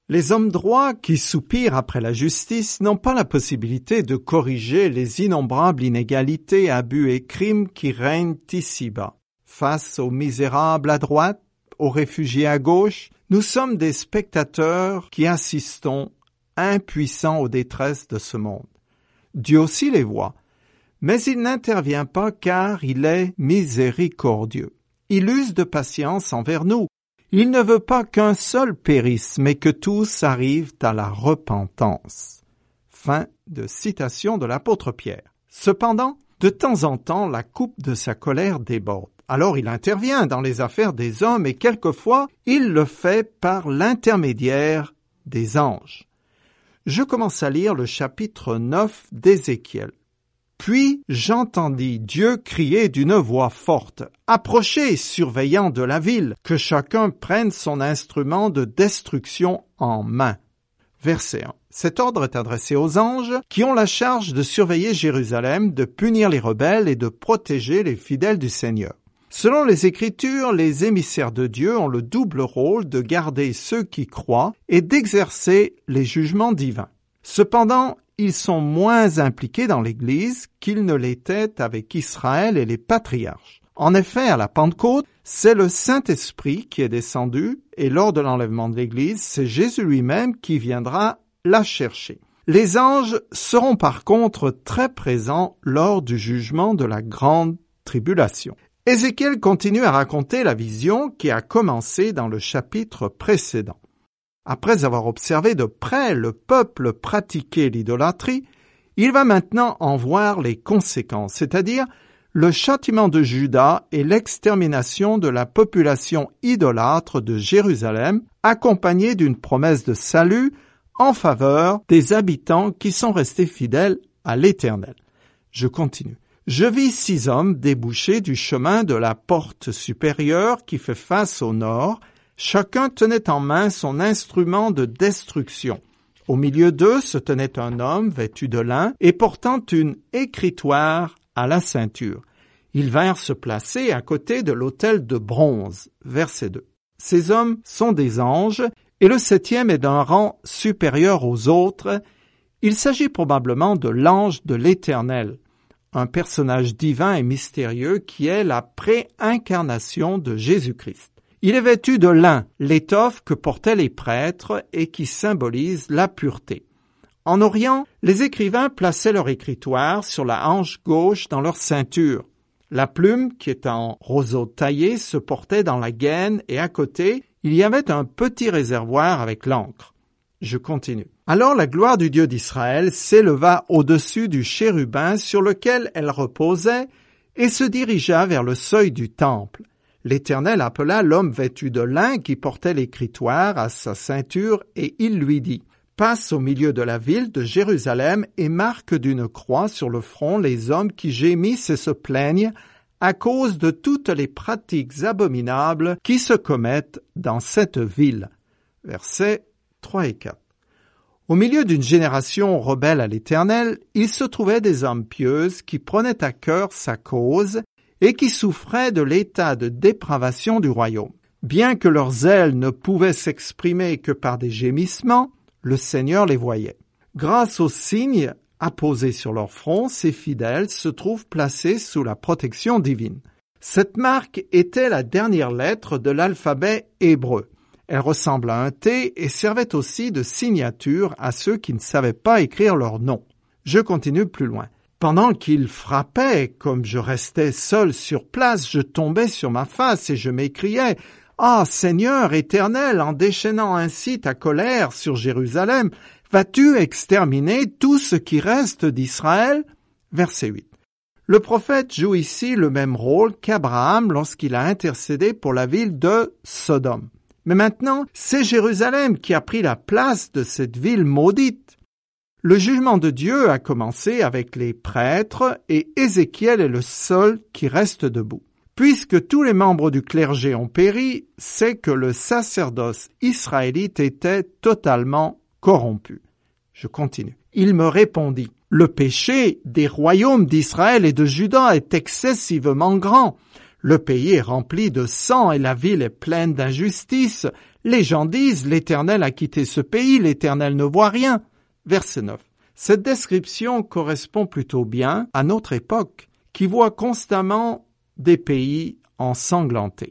Les hommes droits qui soupirent après la justice n'ont pas la possibilité de corriger les innombrables inégalités, abus et crimes qui règnent ici-bas. Face aux misérables à droite, aux réfugiés à gauche, nous sommes des spectateurs qui assistons, impuissants aux détresses de ce monde. Dieu aussi les voit, mais il n'intervient pas car il est miséricordieux. Il use de patience envers nous. Il ne veut pas qu'un seul périsse, mais que tous arrivent à la repentance. Fin de citation de l'apôtre Pierre. Cependant, de temps en temps, la coupe de sa colère déborde. Alors il intervient dans les affaires des hommes et quelquefois, il le fait par l'intermédiaire des anges. Je commence à lire le chapitre 9 d'Ézéchiel. Puis j'entendis Dieu crier d'une voix forte, « Approchez, surveillants de la ville, que chacun prenne son instrument de destruction en main. » Verset 1. Cet ordre est adressé aux anges qui ont la charge de surveiller Jérusalem, de punir les rebelles et de protéger les fidèles du Seigneur. Selon les Écritures, les émissaires de Dieu ont le double rôle de garder ceux qui croient et d'exercer les jugements divins. Cependant, ils sont moins impliqués dans l'Église qu'ils ne l'étaient avec Israël et les patriarches. En effet, à la Pentecôte, c'est le Saint-Esprit qui est descendu et lors de l'enlèvement de l'Église, c'est Jésus lui-même qui viendra la chercher. Les anges seront par contre très présents lors du jugement de la grande tribulation. Ézéchiel continue à raconter la vision qui a commencé dans le chapitre précédent. Après avoir observé de près le peuple pratiquer l'idolâtrie, il va maintenant en voir les conséquences, c'est-à-dire le châtiment de Juda et l'extermination de la population idolâtre de Jérusalem, accompagnée d'une promesse de salut en faveur des habitants qui sont restés fidèles à l'Éternel. Je continue. Je vis 6 hommes déboucher du chemin de la porte supérieure qui fait face au nord. Chacun tenait en main son instrument de destruction. Au milieu d'eux se tenait un homme vêtu de lin et portant une écritoire à la ceinture. Ils vinrent se placer à côté de l'autel de bronze. Verset 2. Ces hommes sont des anges et le 7e est d'un rang supérieur aux autres. Il s'agit probablement de l'ange de l'Éternel, un personnage divin et mystérieux qui est la pré-incarnation de Jésus-Christ. Il est vêtu de lin, l'étoffe que portaient les prêtres et qui symbolise la pureté. En Orient, les écrivains plaçaient leur écritoire sur la hanche gauche dans leur ceinture. La plume, qui est en roseau taillé, se portait dans la gaine et à côté, il y avait un petit réservoir avec l'encre. Je continue. Alors la gloire du Dieu d'Israël s'éleva au-dessus du chérubin sur lequel elle reposait et se dirigea vers le seuil du temple. L'Éternel appela l'homme vêtu de lin qui portait l'écritoire à sa ceinture et il lui dit « Passe au milieu de la ville de Jérusalem et marque d'une croix sur le front les hommes qui gémissent et se plaignent à cause de toutes les pratiques abominables qui se commettent dans cette ville. » Versets 3 et 4. Au milieu d'une génération rebelle à l'Éternel, il se trouvait des hommes pieux qui prenaient à cœur sa cause et qui souffraient de l'état de dépravation du royaume. Bien que leur zèle ne pouvait s'exprimer que par des gémissements, le Seigneur les voyait. Grâce aux signes apposés sur leur front, ces fidèles se trouvent placés sous la protection divine. Cette marque était la dernière lettre de l'alphabet hébreu. Elle ressemble à un T et servait aussi de signature à ceux qui ne savaient pas écrire leur nom. Je continue plus loin. Pendant qu'il frappait, comme je restais seul sur place, je tombais sur ma face et je m'écriais « Ah, Seigneur éternel, en déchaînant ainsi ta colère sur Jérusalem, vas-tu exterminer tout ce qui reste d'Israël ?» Verset 8. Le prophète joue ici le même rôle qu'Abraham lorsqu'il a intercédé pour la ville de Sodome. Mais maintenant, c'est Jérusalem qui a pris la place de cette ville maudite. Le jugement de Dieu a commencé avec les prêtres et Ézéchiel est le seul qui reste debout. Puisque tous les membres du clergé ont péri, c'est que le sacerdoce israélite était totalement corrompu. Je continue. Il me répondit, « Le péché des royaumes d'Israël et de Juda est excessivement grand. Le pays est rempli de sang et la ville est pleine d'injustice. Les gens disent, l'Éternel a quitté ce pays, l'Éternel ne voit rien. Verset 9. Cette description correspond plutôt bien à notre époque, qui voit constamment des pays ensanglantés.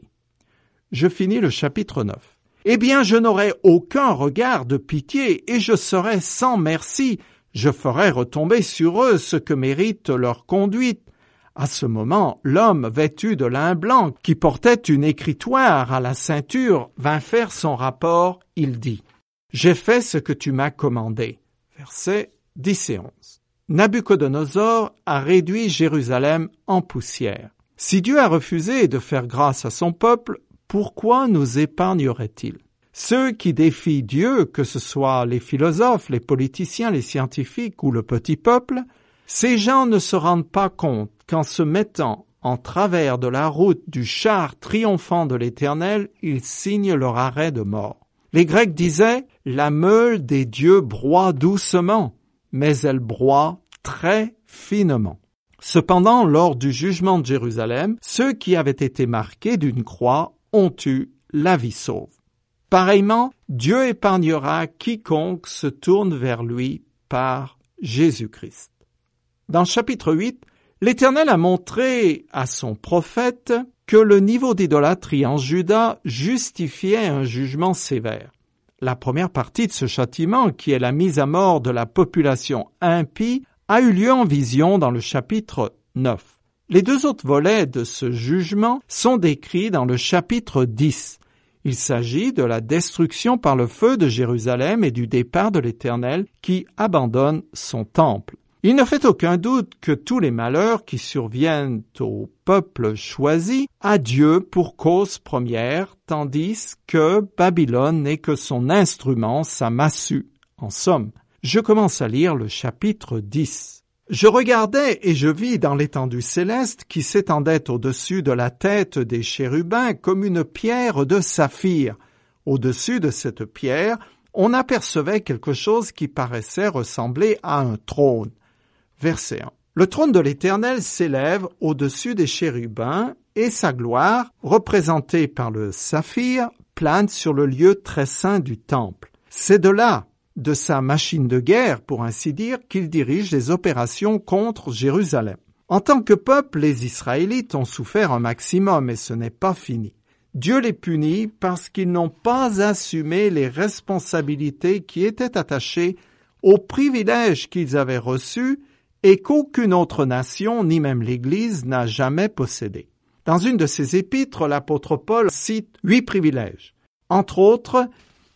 Je finis le chapitre 9. Eh bien, je n'aurai aucun regard de pitié et je serai sans merci. Je ferai retomber sur eux ce que mérite leur conduite. À ce moment, l'homme vêtu de lin blanc, qui portait une écritoire à la ceinture, vint faire son rapport. Il dit, « J'ai fait ce que tu m'as commandé. » Versets 10 et 11. Nabuchodonosor a réduit Jérusalem en poussière. Si Dieu a refusé de faire grâce à son peuple, pourquoi nous épargnerait-il? Ceux qui défient Dieu, que ce soit les philosophes, les politiciens, les scientifiques ou le petit peuple, ces gens ne se rendent pas compte qu'en se mettant en travers de la route du char triomphant de l'Éternel, ils signent leur arrêt de mort. Les Grecs disaient « La meule des dieux broie doucement, mais elle broie très finement ». Cependant, lors du jugement de Jérusalem, ceux qui avaient été marqués d'une croix ont eu la vie sauve. Pareillement, Dieu épargnera quiconque se tourne vers lui par Jésus-Christ. Dans le chapitre 8, l'Éternel a montré à son prophète que le niveau d'idolâtrie en Juda justifiait un jugement sévère. La première partie de ce châtiment, qui est la mise à mort de la population impie, a eu lieu en vision dans le chapitre 9. Les deux autres volets de ce jugement sont décrits dans le chapitre 10. Il s'agit de la destruction par le feu de Jérusalem et du départ de l'Éternel qui abandonne son temple. Il ne fait aucun doute que tous les malheurs qui surviennent au peuple choisi a Dieu pour cause première, tandis que Babylone n'est que son instrument, sa massue. En somme, je commence à lire le chapitre 10. Je regardais et je vis dans l'étendue céleste qui s'étendait au-dessus de la tête des chérubins comme une pierre de saphir. Au-dessus de cette pierre, on apercevait quelque chose qui paraissait ressembler à un trône. Verset 1. Le trône de l'Éternel s'élève au-dessus des chérubins et sa gloire, représentée par le saphir, plane sur le lieu très saint du temple. C'est de là, de sa machine de guerre, pour ainsi dire, qu'il dirige les opérations contre Jérusalem. En tant que peuple, les Israélites ont souffert un maximum et ce n'est pas fini. Dieu les punit parce qu'ils n'ont pas assumé les responsabilités qui étaient attachées aux privilèges qu'ils avaient reçus et qu'aucune autre nation, ni même l'Église, n'a jamais possédé. Dans une de ses épîtres, l'apôtre Paul cite 8 privilèges. Entre autres,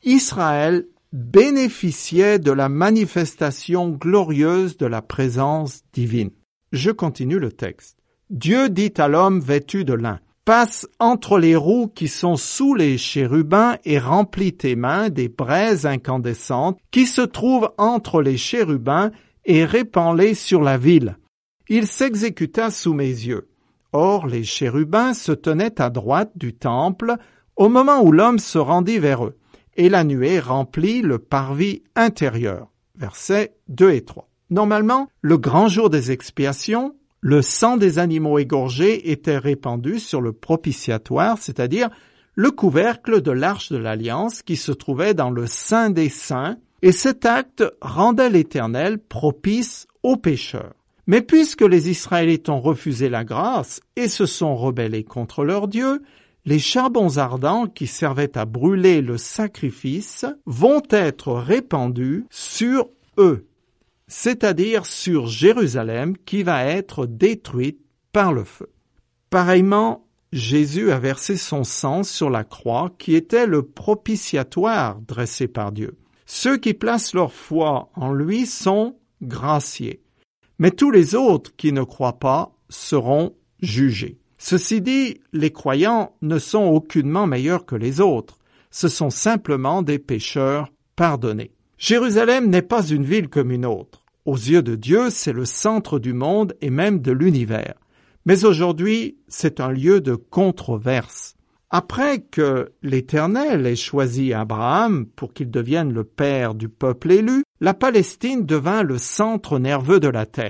Israël bénéficiait de la manifestation glorieuse de la présence divine. Je continue le texte. Dieu dit à l'homme vêtu de lin, « Passe entre les roues qui sont sous les chérubins et remplis tes mains des braises incandescentes qui se trouvent entre les chérubins et répands-les sur la ville. » Il s'exécuta sous mes yeux. Or, les chérubins se tenaient à droite du temple au moment où l'homme se rendit vers eux, et la nuée remplit le parvis intérieur. Versets 2 et 3. Normalement, le grand jour des expiations, le sang des animaux égorgés était répandu sur le propitiatoire, c'est-à-dire le couvercle de l'arche de l'Alliance qui se trouvait dans le Saint des Saints, et cet acte rendait l'Éternel propice aux pécheurs. Mais puisque les Israélites ont refusé la grâce et se sont rebellés contre leur Dieu, les charbons ardents qui servaient à brûler le sacrifice vont être répandus sur eux, c'est-à-dire sur Jérusalem qui va être détruite par le feu. Pareillement, Jésus a versé son sang sur la croix qui était le propitiatoire dressé par Dieu. Ceux qui placent leur foi en lui sont graciés, mais tous les autres qui ne croient pas seront jugés. Ceci dit, les croyants ne sont aucunement meilleurs que les autres, ce sont simplement des pécheurs pardonnés. Jérusalem n'est pas une ville comme une autre. Aux yeux de Dieu, c'est le centre du monde et même de l'univers. Mais aujourd'hui, c'est un lieu de controverse. Après que l'Éternel ait choisi Abraham pour qu'il devienne le père du peuple élu, la Palestine devint le centre nerveux de la terre.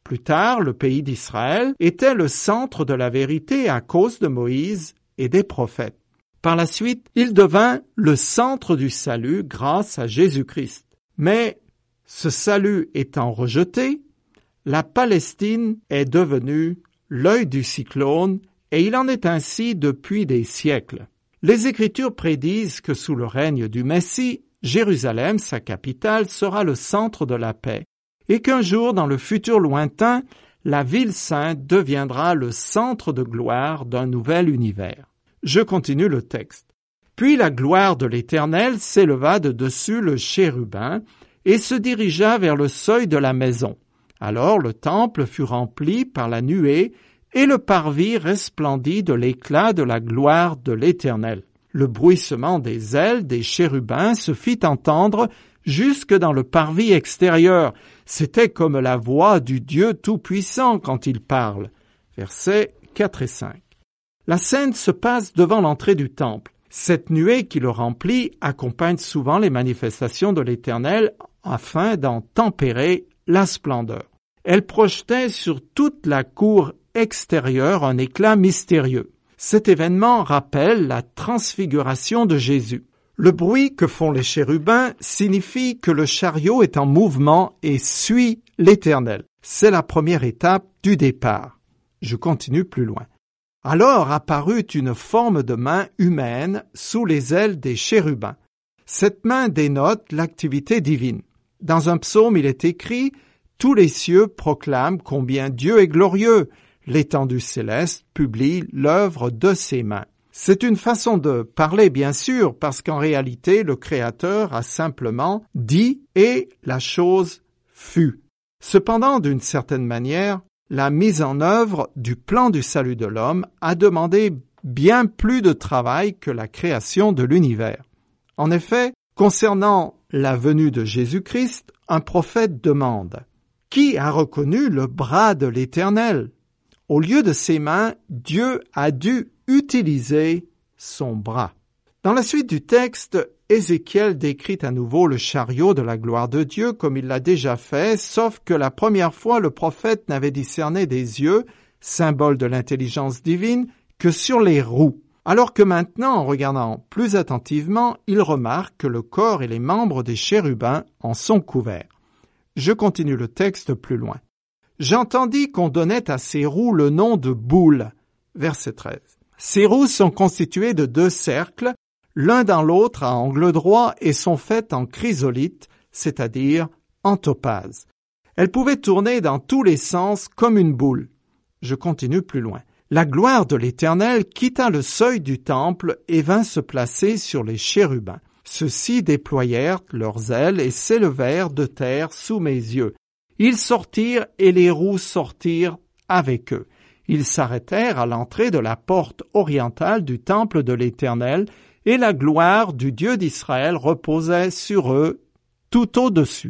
Plus tard, le pays d'Israël était le centre de la vérité à cause de Moïse et des prophètes. Par la suite, il devint le centre du salut grâce à Jésus-Christ. Mais ce salut étant rejeté, la Palestine est devenue l'œil du cyclone et il en est ainsi depuis des siècles. Les Écritures prédisent que sous le règne du Messie, Jérusalem, sa capitale, sera le centre de la paix et qu'un jour, dans le futur lointain, la ville sainte deviendra le centre de gloire d'un nouvel univers. Je continue le texte. Puis la gloire de l'Éternel s'éleva de dessus le chérubin et se dirigea vers le seuil de la maison. Alors le temple fut rempli par la nuée et le parvis resplendit de l'éclat de la gloire de l'Éternel. Le bruissement des ailes des chérubins se fit entendre jusque dans le parvis extérieur. C'était comme la voix du Dieu Tout-Puissant quand il parle. Versets 4 et 5. La scène se passe devant l'entrée du temple. Cette nuée qui le remplit accompagne souvent les manifestations de l'Éternel afin d'en tempérer la splendeur. Elle projetait sur toute la cour extérieure un éclat mystérieux. Cet événement rappelle la transfiguration de Jésus. Le bruit que font les chérubins signifie que le chariot est en mouvement et suit l'Éternel. C'est la première étape du départ. Je continue plus loin. Alors apparut une forme de main humaine sous les ailes des chérubins. Cette main dénote l'activité divine. Dans un psaume, il est écrit « Tous les cieux proclament combien Dieu est glorieux. L'étendue céleste publie l'œuvre de ses mains. » C'est une façon de parler, bien sûr, parce qu'en réalité, le Créateur a simplement dit « et la chose fut ». Cependant, d'une certaine manière, la mise en œuvre du plan du salut de l'homme a demandé bien plus de travail que la création de l'univers. En effet, concernant la venue de Jésus-Christ, un prophète demande « Qui a reconnu le bras de l'Éternel ?» Au lieu de ses mains, Dieu a dû utiliser son bras. Dans la suite du texte, Ézéchiel décrit à nouveau le chariot de la gloire de Dieu comme il l'a déjà fait, sauf que la première fois le prophète n'avait discerné des yeux, symbole de l'intelligence divine, que sur les roues. Alors que maintenant, en regardant plus attentivement, il remarque que le corps et les membres des chérubins en sont couverts. Je continue le texte plus loin. J'entendis qu'on donnait à ces roues le nom de boules. Verset 13. Ces roues sont constituées de 2 cercles, l'un dans l'autre à angle droit et sont faites en chrysolite, c'est-à-dire en topaze. Elles pouvaient tourner dans tous les sens comme une boule. Je continue plus loin. La gloire de l'Éternel quitta le seuil du temple et vint se placer sur les chérubins. Ceux-ci déployèrent leurs ailes et s'élevèrent de terre sous mes yeux. Ils sortirent et les roues sortirent avec eux. Ils s'arrêtèrent à l'entrée de la porte orientale du temple de l'Éternel et la gloire du Dieu d'Israël reposait sur eux tout au-dessus.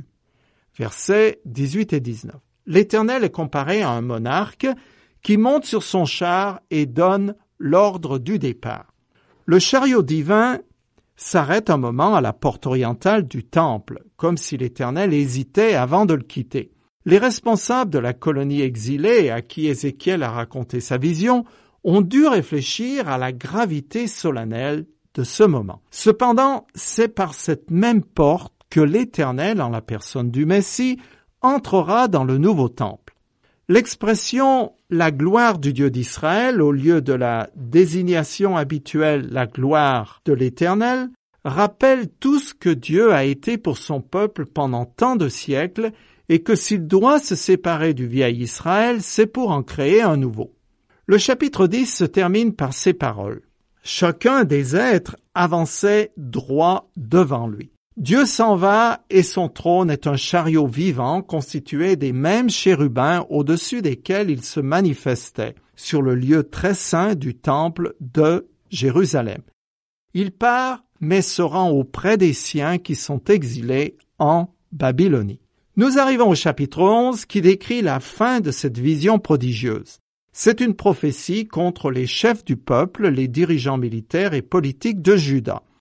Versets 18 et 19. L'Éternel est comparé à un monarque qui monte sur son char et donne l'ordre du départ. Le chariot divin s'arrête un moment à la porte orientale du temple, comme si l'Éternel hésitait avant de le quitter. Les responsables de la colonie exilée à qui Ézéchiel a raconté sa vision ont dû réfléchir à la gravité solennelle de ce moment. Cependant, c'est par cette même porte que l'Éternel, en la personne du Messie, entrera dans le nouveau temple. L'expression « la gloire du Dieu d'Israël » au lieu de la désignation habituelle « la gloire de l'Éternel » rappelle tout ce que Dieu a été pour son peuple pendant tant de siècles et que s'il doit se séparer du vieil Israël, c'est pour en créer un nouveau. Le chapitre 10 se termine par ces paroles. Chacun des êtres avançait droit devant lui. Dieu s'en va et son trône est un chariot vivant constitué des mêmes chérubins au-dessus desquels il se manifestait sur le lieu très saint du temple de Jérusalem. Il part, mais se rend auprès des siens qui sont exilés en Babylonie. Nous arrivons au chapitre 11 qui décrit la fin de cette vision prodigieuse. C'est une prophétie contre les chefs du peuple, les dirigeants militaires et politiques de Juda.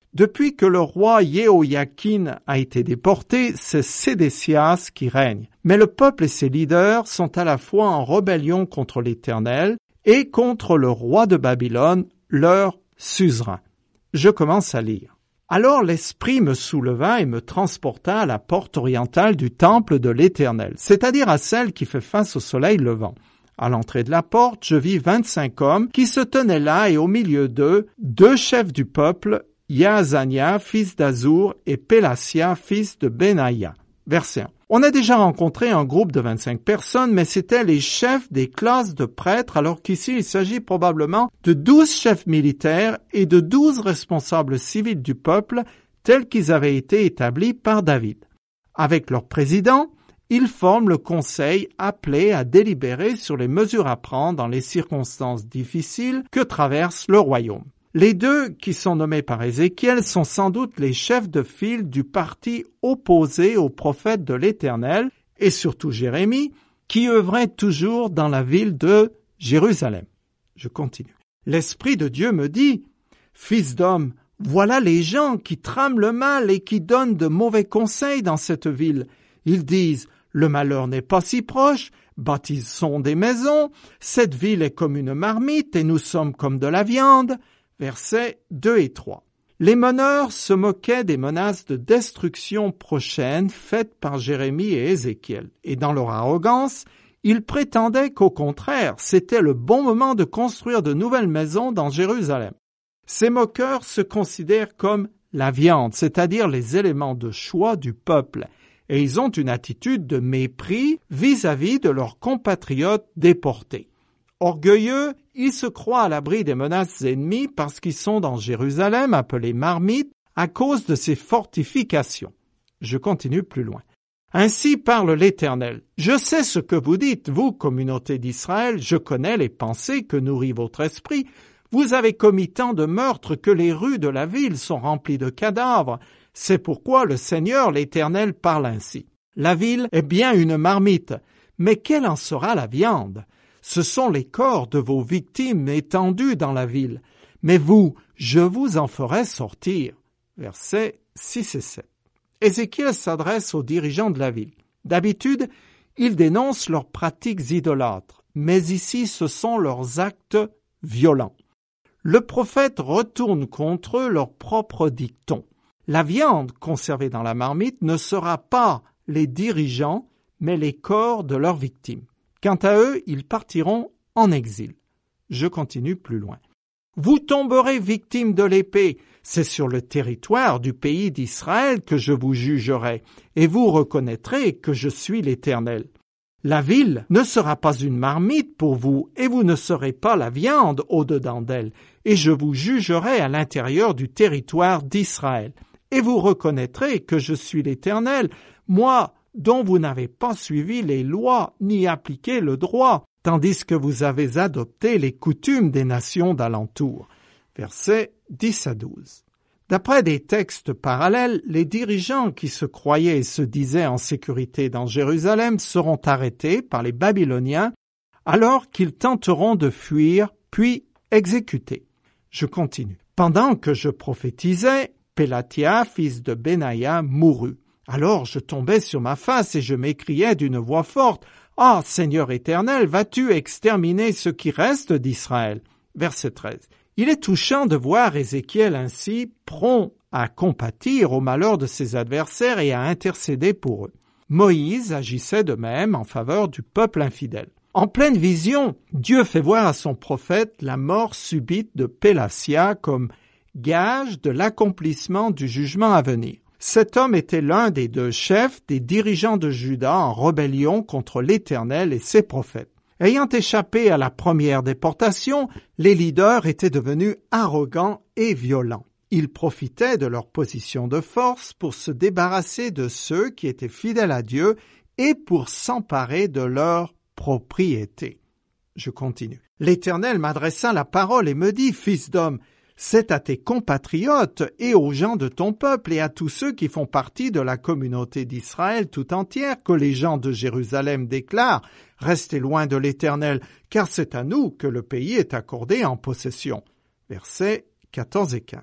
Depuis que le roi Jéhoïakin a été déporté, c'est Sédécias qui règne. Mais le peuple et ses leaders sont à la fois en rébellion contre l'Éternel et contre le roi de Babylone, leur suzerain. Je commence à lire. Alors l'Esprit me souleva et me transporta à la porte orientale du temple de l'Éternel, c'est-à-dire à celle qui fait face au soleil levant. À l'entrée de la porte, je vis 25 hommes qui se tenaient là et au milieu d'eux, 2 chefs du peuple, Yaazania, fils d'Azur, et Pélatia, fils de Benaïa. Verset 1. On a déjà rencontré un groupe de 25 personnes, mais c'étaient les chefs des classes de prêtres, alors qu'ici il s'agit probablement de 12 chefs militaires et de 12 responsables civils du peuple, tels qu'ils avaient été établis par David. Avec leur président, ils forment le conseil appelé à délibérer sur les mesures à prendre dans les circonstances difficiles que traverse le royaume. Les 2 qui sont nommés par Ézéchiel sont sans doute les chefs de file du parti opposé au prophète de l'Éternel et surtout Jérémie, qui œuvrait toujours dans la ville de Jérusalem. Je continue. L'Esprit de Dieu me dit, « Fils d'homme, voilà les gens qui trament le mal et qui donnent de mauvais conseils dans cette ville. Ils disent, « Le malheur n'est pas si proche, bâtissons des maisons, cette ville est comme une marmite et nous sommes comme de la viande. » Versets 2 et 3. Les meneurs se moquaient des menaces de destruction prochaine faites par Jérémie et Ézéchiel. Et dans leur arrogance, ils prétendaient qu'au contraire, c'était le bon moment de construire de nouvelles maisons dans Jérusalem. Ces moqueurs se considèrent comme la viande, c'est-à-dire les éléments de choix du peuple, et ils ont une attitude de mépris vis-à-vis de leurs compatriotes déportés. Orgueilleux, ils se croient à l'abri des menaces ennemies parce qu'ils sont dans Jérusalem, appelés Marmites, à cause de ses fortifications. Je continue plus loin. Ainsi parle l'Éternel. Je sais ce que vous dites, vous, communauté d'Israël, je connais les pensées que nourrit votre esprit. Vous avez commis tant de meurtres que les rues de la ville sont remplies de cadavres. C'est pourquoi le Seigneur, l'Éternel, parle ainsi. La ville est bien une marmite, mais quelle en sera la viande? Ce sont les corps de vos victimes étendus dans la ville. Mais vous, je vous en ferai sortir. Versets 6 et 7. Ézéchiel s'adresse aux dirigeants de la ville. D'habitude, il dénonce leurs pratiques idolâtres, mais ici ce sont leurs actes violents. Le prophète retourne contre eux leur propre dicton. La viande conservée dans la marmite ne sera pas les dirigeants, mais les corps de leurs victimes. Quant à eux, ils partiront en exil. Je continue plus loin. Vous tomberez victimes de l'épée. C'est sur le territoire du pays d'Israël que je vous jugerai, et vous reconnaîtrez que je suis l'Éternel. La ville ne sera pas une marmite pour vous, et vous ne serez pas la viande au-dedans d'elle, et je vous jugerai à l'intérieur du territoire d'Israël. Et vous reconnaîtrez que je suis l'Éternel, moi, dont vous n'avez pas suivi les lois ni appliqué le droit, tandis que vous avez adopté les coutumes des nations d'alentour. Versets 10 à 12. D'après des textes parallèles, les dirigeants qui se croyaient et se disaient en sécurité dans Jérusalem seront arrêtés par les Babyloniens alors qu'ils tenteront de fuir, puis exécutés. Je continue. Pendant que je prophétisais, Pélatia, fils de Benaïa, mourut. Alors je tombais sur ma face et je m'écriais d'une voix forte, « Ah, Seigneur éternel, vas-tu exterminer ce qui reste d'Israël ?» Verset 13. Il est touchant de voir Ézéchiel ainsi prompt à compatir au malheur de ses adversaires et à intercéder pour eux. Moïse agissait de même en faveur du peuple infidèle. En pleine vision, Dieu fait voir à son prophète la mort subite de Pélatia comme gage de l'accomplissement du jugement à venir. Cet homme était l'un des 2 chefs des dirigeants de Juda en rébellion contre l'Éternel et ses prophètes. Ayant échappé à la première déportation, les leaders étaient devenus arrogants et violents. Ils profitaient de leur position de force pour se débarrasser de ceux qui étaient fidèles à Dieu et pour s'emparer de leur propriété. Je continue. L'Éternel m'adressa la parole et me dit, « Fils d'homme, c'est à tes compatriotes et aux gens de ton peuple et à tous ceux qui font partie de la communauté d'Israël tout entière que les gens de Jérusalem déclarent « Restez loin de l'Éternel, car c'est à nous que le pays est accordé en possession. » Versets 14 et 15.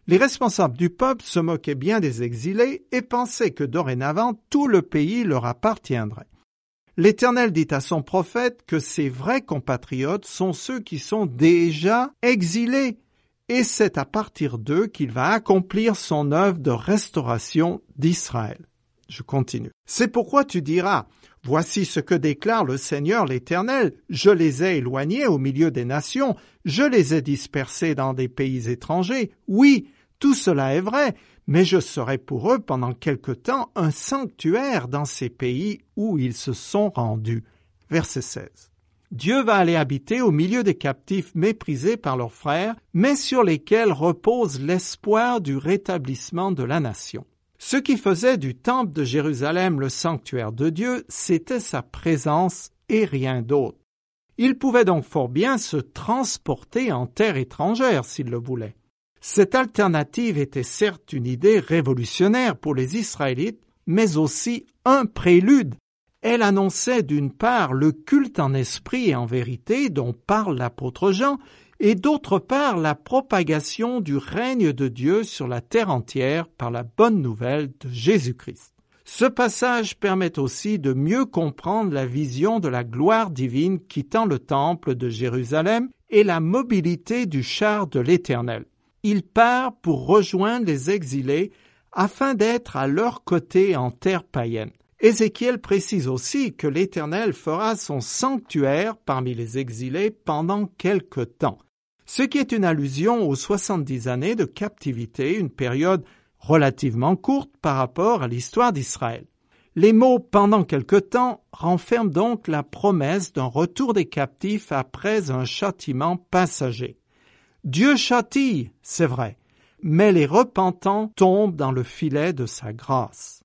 Les responsables du peuple se moquaient bien des exilés et pensaient que dorénavant tout le pays leur appartiendrait. L'Éternel dit à son prophète que ses vrais compatriotes sont ceux qui sont déjà exilés, et c'est à partir d'eux qu'il va accomplir son œuvre de restauration d'Israël. Je continue. C'est pourquoi tu diras, « Voici ce que déclare le Seigneur l'Éternel, je les ai éloignés au milieu des nations, je les ai dispersés dans des pays étrangers. Oui, tout cela est vrai, mais je serai pour eux pendant quelque temps un sanctuaire dans ces pays où ils se sont rendus. » Verset 16. Dieu va aller habiter au milieu des captifs méprisés par leurs frères, mais sur lesquels repose l'espoir du rétablissement de la nation. Ce qui faisait du temple de Jérusalem le sanctuaire de Dieu, c'était sa présence et rien d'autre. Il pouvait donc fort bien se transporter en terre étrangère s'il le voulait. Cette alternative était certes une idée révolutionnaire pour les Israélites, mais aussi un prélude. Elle annonçait d'une part le culte en esprit et en vérité dont parle l'apôtre Jean, et d'autre part la propagation du règne de Dieu sur la terre entière par la bonne nouvelle de Jésus-Christ. Ce passage permet aussi de mieux comprendre la vision de la gloire divine quittant le temple de Jérusalem et la mobilité du char de l'Éternel. Il part pour rejoindre les exilés afin d'être à leur côté en terre païenne. Ézéchiel précise aussi que l'Éternel fera son sanctuaire parmi les exilés pendant quelque temps, ce qui est une allusion aux 70 années de captivité, une période relativement courte par rapport à l'histoire d'Israël. Les mots « pendant quelque temps » renferment donc la promesse d'un retour des captifs après un châtiment passager. Dieu châtie, c'est vrai, mais les repentants tombent dans le filet de sa grâce.